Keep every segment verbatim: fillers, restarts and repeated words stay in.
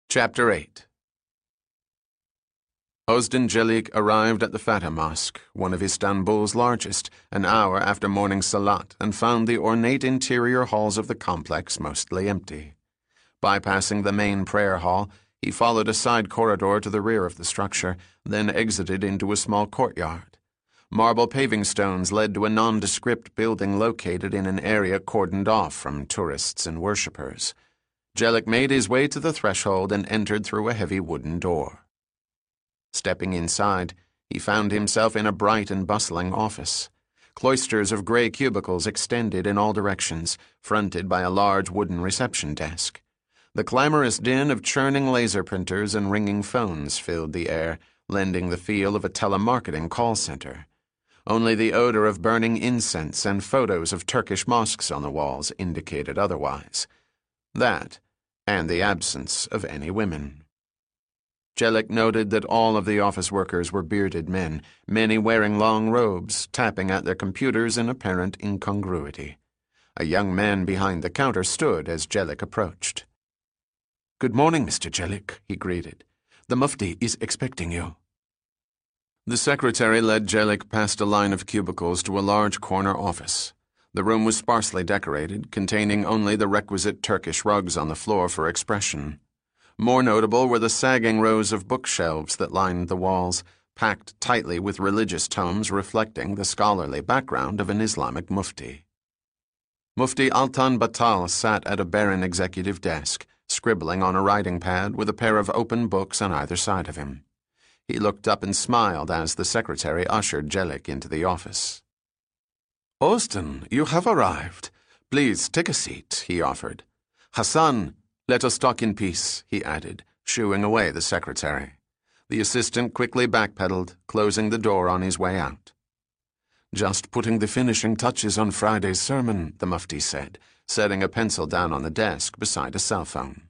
Chapter eight. Ozden Celik arrived at the Fatah Mosque, one of Istanbul's largest, an hour after morning salat, and found the ornate interior halls of the complex mostly empty. Bypassing the main prayer hall, he followed a side corridor to the rear of the structure, then exited into a small courtyard. Marble paving stones led to a nondescript building located in an area cordoned off from tourists and worshippers. Celik made his way to the threshold and entered through a heavy wooden door. Stepping inside, he found himself in a bright and bustling office. Cloisters of gray cubicles extended in all directions, fronted by a large wooden reception desk. The clamorous din of churning laser printers and ringing phones filled the air, lending the feel of a telemarketing call center. Only the odor of burning incense and photos of Turkish mosques on the walls indicated otherwise. That, and the absence of any women. Celik noted that all of the office workers were bearded men, many wearing long robes, tapping at their computers in apparent incongruity. A young man behind the counter stood as Celik approached. "Good morning, Mister Celik," he greeted. "The Mufti is expecting you." The secretary led Celik past a line of cubicles to a large corner office. The room was sparsely decorated, containing only the requisite Turkish rugs on the floor for expression. More notable were the sagging rows of bookshelves that lined the walls, packed tightly with religious tomes reflecting the scholarly background of an Islamic mufti. Mufti Altan Batal sat at a barren executive desk, scribbling on a writing pad with a pair of open books on either side of him. He looked up and smiled as the secretary ushered Celik into the office. "Ozden, you have arrived. Please take a seat," he offered. "Hassan, let us talk in peace," he added, shooing away the secretary. The assistant quickly backpedaled, closing the door on his way out. "Just putting the finishing touches on Friday's sermon," the Mufti said, setting a pencil down on the desk beside a cell phone.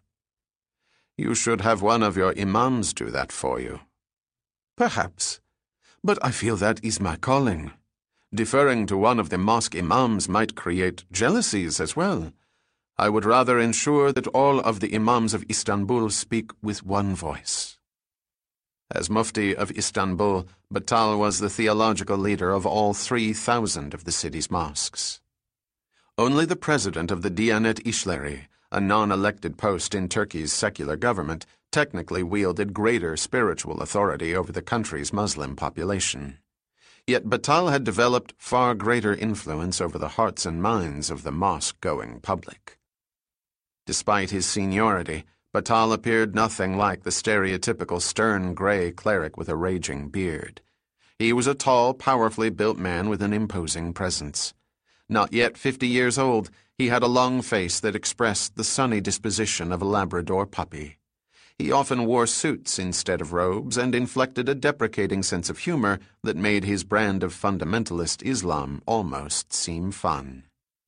"You should have one of your imams do that for you." "Perhaps, but I feel that is my calling. Deferring to one of the mosque imams might create jealousies as well. I would rather ensure that all of the imams of Istanbul speak with one voice." As Mufti of Istanbul, Batal was the theological leader of all three thousand of the city's mosques. Only the president of the Diyanet İşleri, a non-elected post in Turkey's secular government, technically wielded greater spiritual authority over the country's Muslim population. Yet Batal had developed far greater influence over the hearts and minds of the mosque-going public. Despite his seniority, Batal appeared nothing like the stereotypical stern gray cleric with a raging beard. He was a tall, powerfully built man with an imposing presence. Not yet fifty years old, he had a long face that expressed the sunny disposition of a Labrador puppy. He often wore suits instead of robes and inflected a deprecating sense of humor that made his brand of fundamentalist Islam almost seem fun.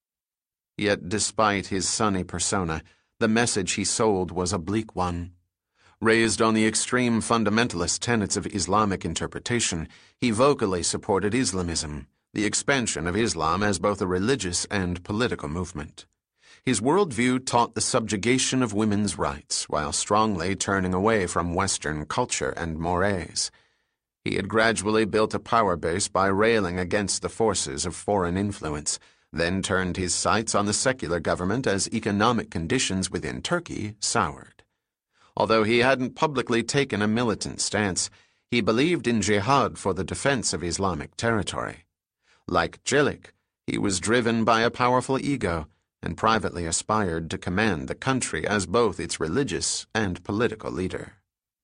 Yet despite his sunny persona, the message he sold was a bleak one. Raised on the extreme fundamentalist tenets of Islamic interpretation, he vocally supported Islamism, the expansion of Islam as both a religious and political movement. His worldview taught the subjugation of women's rights while strongly turning away from Western culture and mores. He had gradually built a power base by railing against the forces of foreign influence, then turned his sights on the secular government as economic conditions within Turkey soured. Although he hadn't publicly taken a militant stance, he believed in jihad for the defense of Islamic territory. Like Celik, he was driven by a powerful ego and privately aspired to command the country as both its religious and political leader.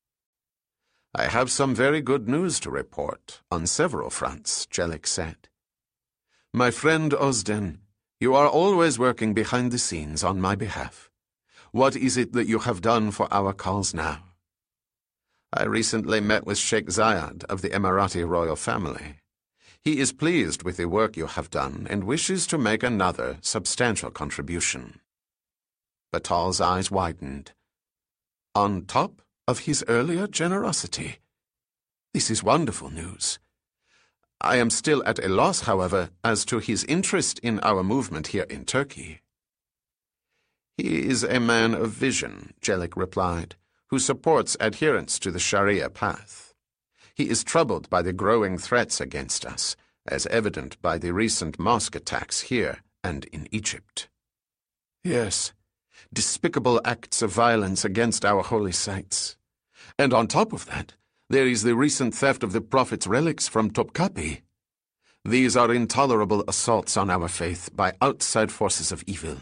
"I have some very good news to report, on several fronts," Celik said. "My friend Ozden, you are always working behind the scenes on my behalf. What is it that you have done for our cause now?" "I recently met with Sheikh Zayed of the Emirati royal family. He is pleased with the work you have done and wishes to make another substantial contribution." Batal's eyes widened. "On top of his earlier generosity? This is wonderful news. I am still at a loss, however, as to his interest in our movement here in Turkey." "He is a man of vision," Celik replied, who supports adherence to the Sharia path. He is troubled by the growing threats against us, as evident by the recent mosque attacks here and in Egypt. Yes, despicable acts of violence against our holy sites. And on top of that, there is the recent theft of the Prophet's relics from Topkapi. These are intolerable assaults on our faith by outside forces of evil.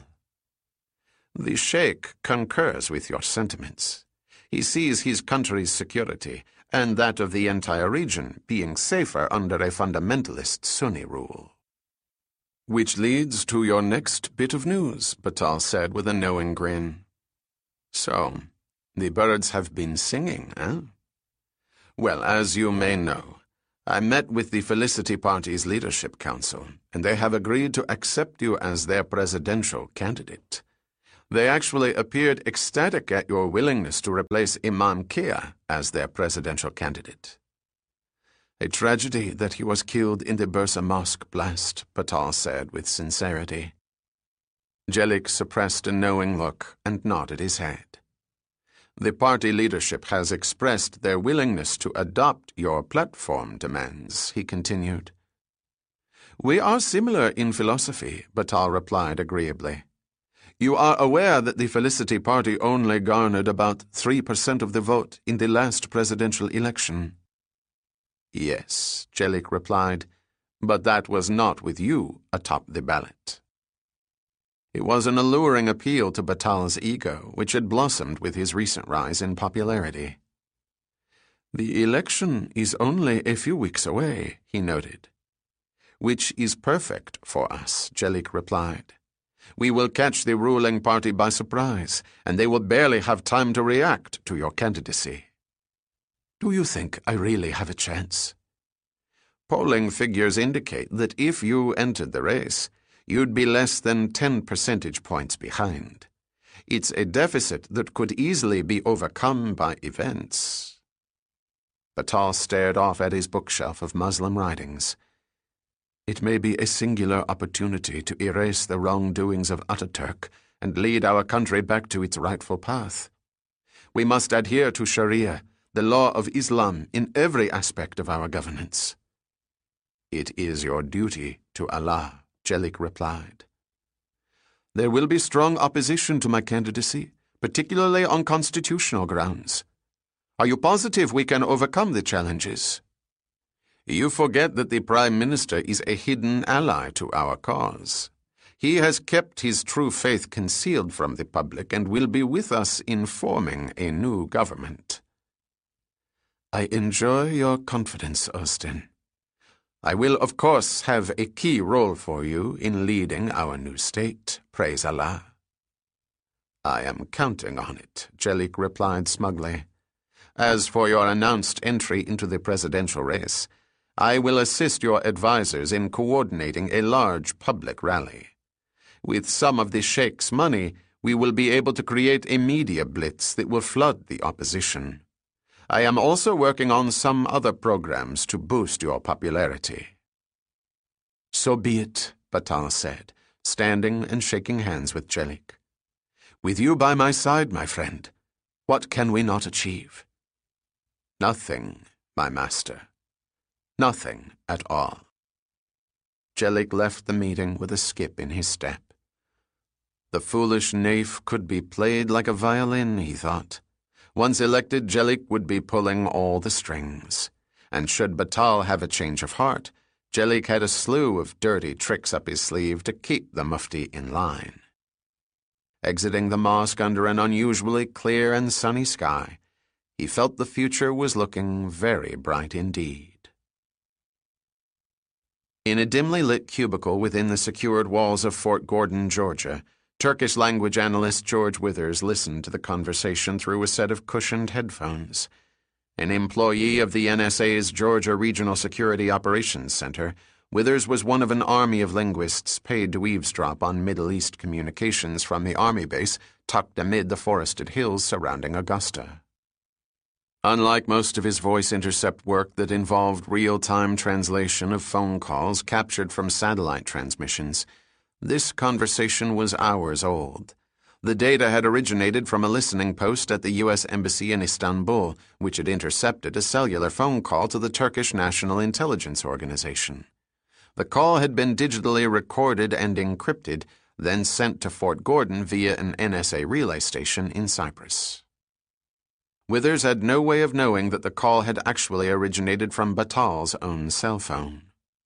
The Sheikh concurs with your sentiments. He sees his country's security and that of the entire region being safer under a fundamentalist Sunni rule. Which leads to your next bit of news, Batal said with a knowing grin. So, the birds have been singing, eh? Well, as you may know, I met with the Felicity Party's leadership council, and they have agreed to accept you as their presidential candidate. They actually appeared ecstatic at your willingness to replace Imam Kia as their presidential candidate. A tragedy that he was killed in the Bursa Mosque blast, Batal said with sincerity. Jellic suppressed a knowing look and nodded his head. The party leadership has expressed their willingness to adopt your platform demands, he continued. We are similar in philosophy, Batal replied agreeably. You are aware that the Felicity Party only garnered about three percent of the vote in the last presidential election. Yes, Jellic replied, but that was not with you atop the ballot. It was an alluring appeal to Batal's ego, which had blossomed with his recent rise in popularity. The election is only a few weeks away, he noted. Which is perfect for us, Jellic replied. We will catch the ruling party by surprise, and they will barely have time to react to your candidacy. Do you think I really have a chance? Polling figures indicate that if you entered the race, you'd be less than ten percentage points behind. It's a deficit that could easily be overcome by events. Batal stared off at his bookshelf of Muslim writings. It may be a singular opportunity to erase the wrongdoings of Ataturk and lead our country back to its rightful path. We must adhere to Sharia, the law of Islam, in every aspect of our governance. It is your duty to Allah, Jellic replied. There will be strong opposition to my candidacy, particularly on constitutional grounds. Are you positive we can overcome the challenges? You forget that the Prime Minister is a hidden ally to our cause. He has kept his true faith concealed from the public and will be with us in forming a new government. I enjoy your confidence, Austin. I will, of course, have a key role for you in leading our new state, praise Allah. I am counting on it, Jellic replied smugly. As for your announced entry into the presidential race, I will assist your advisers in coordinating a large public rally. With some of the Sheikh's money, we will be able to create a media blitz that will flood the opposition. I am also working on some other programs to boost your popularity. So be it, Batal said, standing and shaking hands with Jellic. With you by my side, my friend, what can we not achieve? Nothing, my master. Nothing at all. Jellic left the meeting with a skip in his step. The foolish naif could be played like a violin, he thought. Once elected, Jellic would be pulling all the strings. And should Batal have a change of heart, Jellic had a slew of dirty tricks up his sleeve to keep the Mufti in line. Exiting the mosque under an unusually clear and sunny sky, he felt the future was looking very bright indeed. In a dimly lit cubicle within the secured walls of Fort Gordon, Georgia, Turkish language analyst George Withers listened to the conversation through a set of cushioned headphones. An employee of the N S A's Georgia Regional Security Operations Center, Withers was one of an army of linguists paid to eavesdrop on Middle East communications from the army base tucked amid the forested hills surrounding Augusta. Unlike most of his voice intercept work that involved real-time translation of phone calls captured from satellite transmissions, this conversation was hours old. The data had originated from a listening post at the U S Embassy in Istanbul, which had intercepted a cellular phone call to the Turkish National Intelligence Organization. The call had been digitally recorded and encrypted, then sent to Fort Gordon via an N S A relay station in Cyprus. Withers had no way of knowing that the call had actually originated from Batal's own cell phone.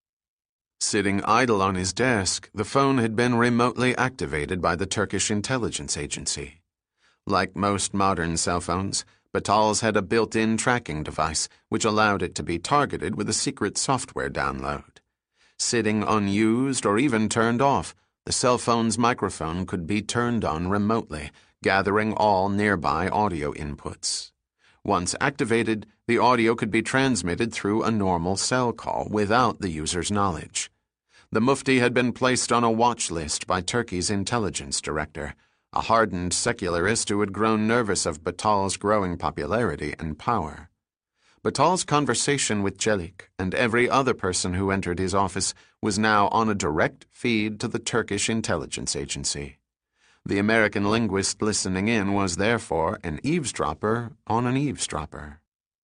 Sitting idle on his desk, the phone had been remotely activated by the Turkish intelligence agency. Like most modern cell phones, Batal's had a built-in tracking device which allowed it to be targeted with a secret software download. Sitting unused or even turned off, the cell phone's microphone could be turned on remotely, gathering all nearby audio inputs. Once activated, the audio could be transmitted through a normal cell call without the user's knowledge. The Mufti had been placed on a watch list by Turkey's intelligence director, a hardened secularist who had grown nervous of Batal's growing popularity and power. Batal's conversation with Celik and every other person who entered his office was now on a direct feed to the Turkish intelligence agency. The American linguist listening in was therefore an eavesdropper on an eavesdropper.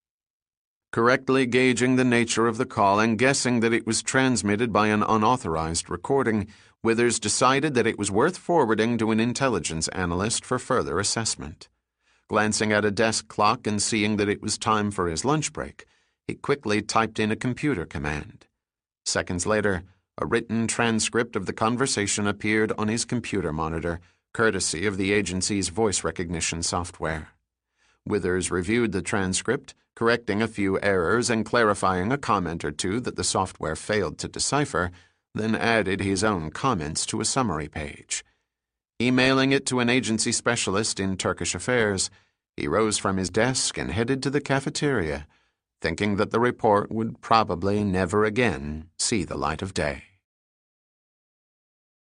Correctly gauging the nature of the call and guessing that it was transmitted by an unauthorized recording, Withers decided that it was worth forwarding to an intelligence analyst for further assessment. Glancing at a desk clock and seeing that it was time for his lunch break, he quickly typed in a computer command. Seconds later, a written transcript of the conversation appeared on his computer monitor, courtesy of the agency's voice recognition software. Withers reviewed the transcript, correcting a few errors and clarifying a comment or two that the software failed to decipher, then added his own comments to a summary page. Emailing it to an agency specialist in Turkish affairs, he rose from his desk and headed to the cafeteria, thinking that the report would probably never again see the light of day.